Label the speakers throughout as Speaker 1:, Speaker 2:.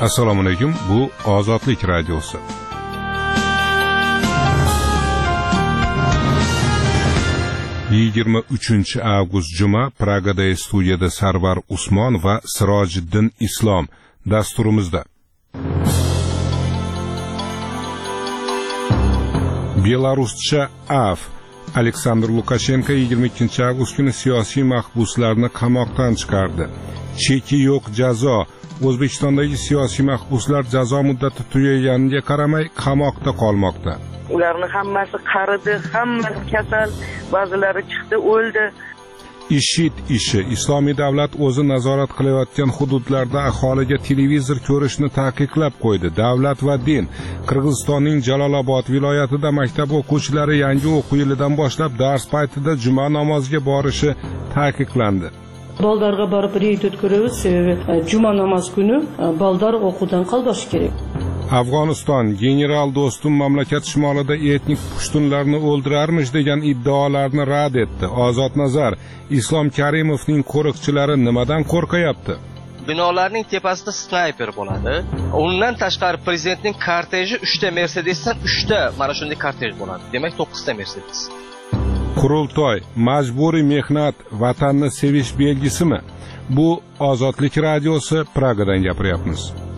Speaker 1: Assalomu alaykum. Bu Ozodlik radiosi. (23 avgust juma) Pragada studiyada Sarvar Usmon va Sirojiddin Islom dasturimizda. Belaruscha AF Aleksandr Lukashenko 22 avgust kuni siyosiy mahbuslarni qamoqdan chiqardi. Cheki yo'q jazo. O'zbekistondagi siyosiy mahbuslar jazo muddati tugaganiga qaramay qamoqda qolmoqda.
Speaker 2: Ularning hammasi qaridi, hammasi kasal, ba'zilari chiqdi, o'ldi.
Speaker 1: IShID ishi Islomiy davlat o'zi nazorat qilayotgan hududlarda aholiga televizor ko'rishni taqiqlab qo'ydi. Davlat va din. Qirg'izistonning Jalolobod viloyatida maktab o'quvchilari yangi o'quv yilidan boshlab dars paytida juma namoziga borishi taqiqlandi.
Speaker 3: Baldarga barib reyd o'tkazamiz, sebebi juma namoz kuni baldar o'quvdan qoldishi kerak.
Speaker 1: Afg'oniston general do'stum mamlakat shimolida etnik pushtunlarni o'ldirarmish degan iddaolarni rad etdi. Ozod Nazar, Islom Karimovning qo'riqchilari nimadan qo'rqayapti?
Speaker 4: Binolarning tepasida snayper bo'ladi. Undan tashqari prezidentning korteji 3 ta Mercedesdan 3 ta mana shunday kortej bo'ladi. Demak 9 ta Mercedes.
Speaker 1: Qurultoy, majburiy mehnat vatanni sevish belgisimi? Bu Ozodlik radiosi, Pragadan gapiryapmiz.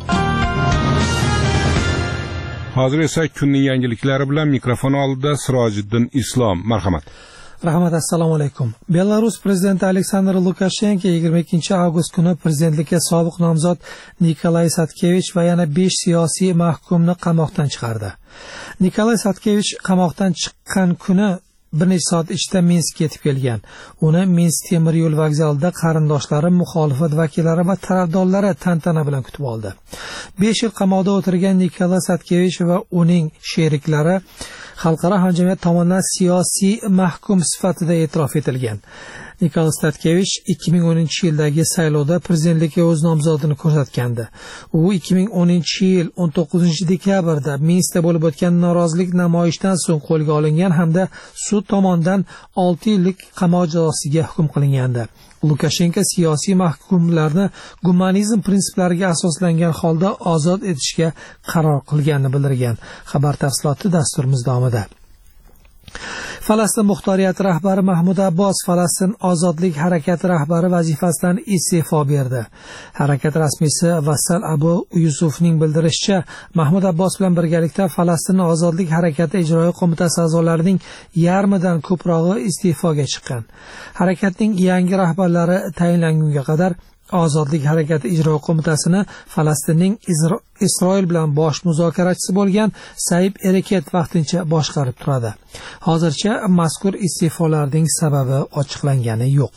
Speaker 1: Hozir esa kunning yangiliklari bilan mikrofon oldida Sirojiddin Islom. Marhamat.
Speaker 5: Rahmat, assalomu alaykum. Belarus prezidenti Aleksandr Lukashenko 22 avgust kuni prezidentlikka sobiq nomzod Nikolay Satkevich va yana 5 siyosiy mahkumni qamoqdan chiqardi. Nikolay Satkevich qamoqdan chiqqan kuni bir necha soat ichida Minskka yetib kelgan. Uni Minsk temir yo'l vokzalida qarindoshlari, muxolifat vakillari va tarafdorlari tantana bilan kutib oldi. 5 yil qamoqda o'tirgan Nikolay Satkevich va uning sheriklari xalqaro hamjamiyat tomonidan siyosiy mahkum sifatida e'tirof etilgan. Nikolay Satkevich 2010-yildagi saylovda prezidentlikka o'z nomzodini ko'rsatgandi. U 2010-yil 19-dekabrda Minskda bo'lib o'tgan norozilik namoyishidan so'ng qo'lga olingan hamda sud tomonidan 6 yillik qamoq jazosiga hukm qilingandi. Lukashenko siyosiy mahkumlarni gumanizm prinsiplariga asoslangan holda ozod etishga qaror qilganini bildirgan. Xabar tafsiloti dasturimiz davomida. Falastin muxtoriyati rahbari Mahmud Abbos Falastin ozodlik harakati rahbari vazifasidan iste'fo berdi. Harakat rasmiysi Vassal Abu Yusufning bildirishicha, Mahmud Abbos bilan birgalikda Falastin ozodlik harakati ijroiya qo'mitasi a'zolarining yarmidan ko'prog'i iste'foga chiqqan. Harakatning yangi rahbarlari tayinlangunga qadar Ozodlik harakati ijroiya qo'mitasini Falastinning Isroil bilan bosh muzokarachisi bo'lgan Saib Ereket vaqtincha boshqarib turadi. Hozircha mazkur iste'folarning sababi ochiqlangani yo'q.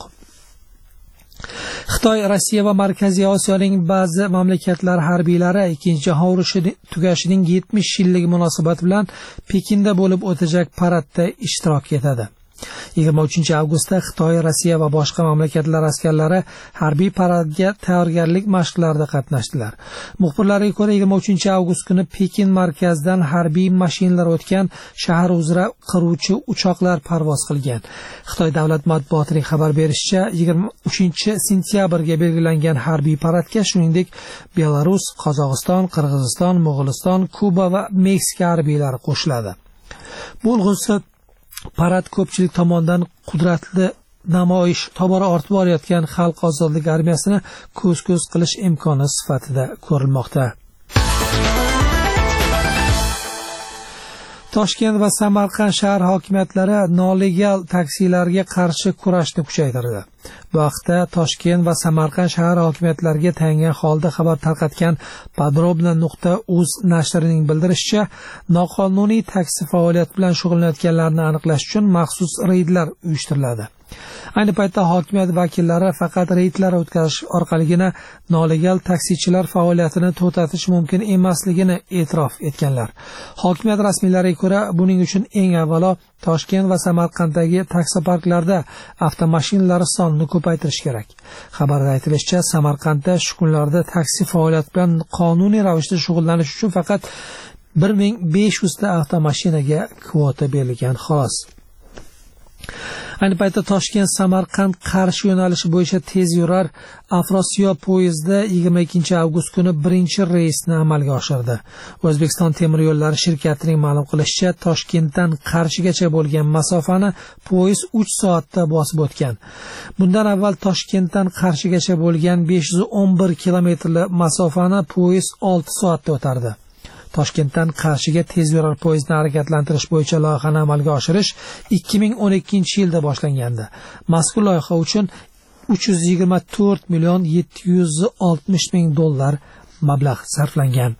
Speaker 5: Xitoy, Rossiya va Markaziy Osiyoning ba'zi mamlakatlar harbiylari Ikkinchi jahon urushi tugashining 70 yilligi munosabati bilan Pekinda bo'lib o'tajak paradda ishtirok etadi. 23 avgustda Xitoy, Rossiya va boshqa mamlakatlar askarlari harbiy paradga tayyorgarlik mashqlarida qatnashdilar. Muxbirlarga ko'ra 23 avgust kuni Pekin markazidan harbiy mashinalar o'tgan shahar uzra qiruvchi uchoqlar parvoz qilgan. Xitoy davlat matbuotining xabar berishicha, 23 sentyabrga belgilangan harbiy paradga shuningdek Belarus, Qozog'iston, Qirg'iziston, Mo'g'uliston, Kuba va Meksika harbiylari qo'shiladi. Bu parad ko'pchilik tomonidan qudratli namoyish tobora ortib borayotgan xalq ozodlik armiyasini ko'z-ko'z qilish imkoni sifatida ko'rilmoqda. Toshkent va Samarqand shahar hokimiyatlari nolegal taksilarga qarshi kurashni kuchaytirdi. Bu haqda Toshkent va Samarqand shahar hokimiyatlariga tayangan holda xabar tarqatgan Podrobno.uz nashrining bildirishicha, noqonuniy taksi faoliyati bilan shug'ullanayotganlarni aniqlash uchun maxsus reydlar uyushtiriladi. Ayni paytda hokimiyat vakillari faqat reydlar o'tkazish orqaligina nolegal taksichilar faoliyatini to'xtatish mumkin emasligini e'tirof etganlar. Hokimiyat rasmiylariga ko'ra, buning uchun eng avvalo Toshkent va Samarqanddagi taksi parklarida avtomashinalar sonini ko'paytirish kerak. Xabarda aytilishicha, Samarqandda shu kunlarda taksi faoliyati bilan qonuniy ravishda shug'ullanish uchun faqat 1500 ta avtomashinaga kvota berilgan xolos. Ayni paytda Toshkent Samarqand Qarshi yo'nalishi bo'yicha tez yurar Afrosiyob poyezdi 22 avgust kuni birinchi reysni amalga oshirdi. O'zbekiston temir yo'llari shirkatining ma'lum qilishicha, Toshkentdan Qarshigacha bo'lgan masofani poyezd 3 soatda bosib o'tgan. Bundan avval Toshkentdan Qarshigacha bo'lgan 511 kilometrli masofani poyezd 6 soatda o'tardi. Toshkentdan Qarshiga tez yo'l poyezdni harakatlantirish bo'yicha loyihani amalga oshirish 2012-yilda boshlangandi. Mazkur loyiha uchun 324 million 760 ming dollar mablag' sarflangan.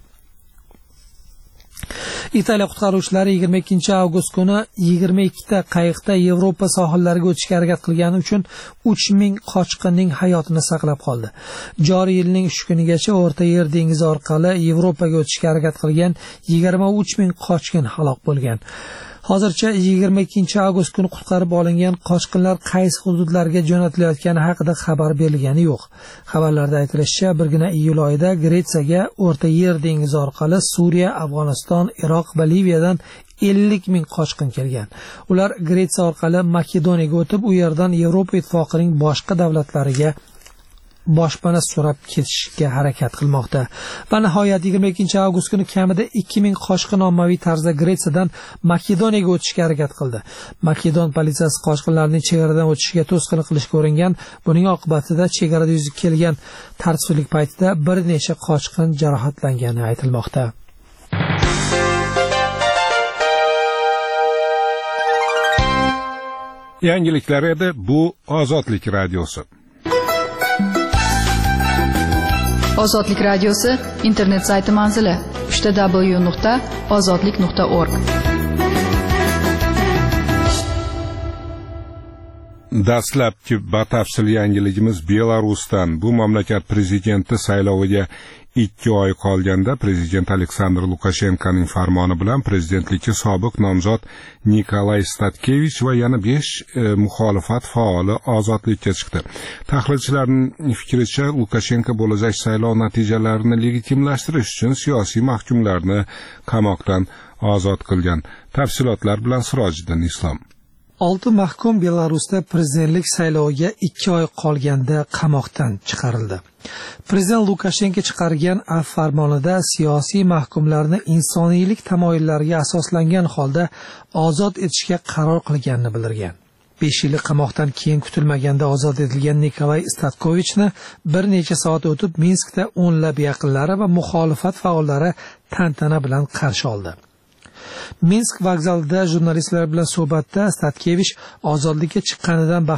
Speaker 5: Italiya qutqaruvchilari 22 avgust kuni 22 ta qayiqda Yevropa sohillariga o'tishga harakat qilgani uchun 3000 qochqinning hayotini saqlab qoldi. Joriy yilning 3 kunigacha O'rta Yer dengizi orqali Yevropaga o'tishga harakat qilgan 23000 qochqin halok bo'lgan. Hozircha 22 avgust kuni qutqarib olingan qochqinlar qaysi hududlarga jo'natilayotgani haqida xabar berilgani yo'q. Xabarlarda aytilishicha, birgina iyul oyida Gretsiyaga O'rta Yer dengizi orqali Suriya, Afg'oniston, Iroq va Liviyadan 50 ming qochqin kelgan. Ular Gretsiya orqali Makedoniyaga o'tib, u yerdan Yevropa ittifoqining boshqa davlatlariga boshpana so'rab ketishga harakat qilmoqda. Va nihoyat 22 avgust kuni kamida 2000 qochqin ommaviy tarzda Gretsiyadan Makedoniyaga o'tishga harakat qildi. Makedon politsiyasi qochqinlarning chegaradan o'tishiga to'sqinlik qilishga uringan. Buning oqibatida chegarada yuz kelgan tartibsizlik paytida bir necha qochqin jarohatlangani aytilmoqda.
Speaker 1: Yangiliklar edi, bu Ozodlik radiosi.
Speaker 6: Ozodlik radiosi internet sayti manzili www.ozodlik.org.
Speaker 1: Dastlabki batafsil yangiligimiz Belarusdan. Bu mamlakat prezidenti sayloviga 2 oy qolganda prezident Aleksandr Lukashenkoning farmoni bilan prezidentlikka sobiq nomzod Nikolay Statkevich va yana 5 muxolifat faoli ozodlikka chiqdi. Tahlilchilarning fikricha, Lukashenko bo'lajak saylov natijalarini legitimlashtirish uchun siyosiy mahkumlarni qamoqdan ozod qilgan. Tafsilotlar bilan Sirojiddin Islom.
Speaker 5: 6 mahkum Belarusda prezidentlik sayloviga 2 oy qolganda qamoqdan chiqarildi. Prezident Lukashenko chiqargan farmonida siyosiy mahkumlarni insoniylik tamoyillariga asoslangan holda ozod etishga qaror qilganini bildirgan. 5 yillik qamoqdan keyin kutilmaganda ozod etilgan Nikolay Statkovichni bir necha soat o'tib Minskda o'nlab yaqinlari va muxolifat faollari tantana bilan qarshi oldi. Minsk vokzalida jurnalistlar bilan suhbatda Statkevich ozodlikka chiqqanidan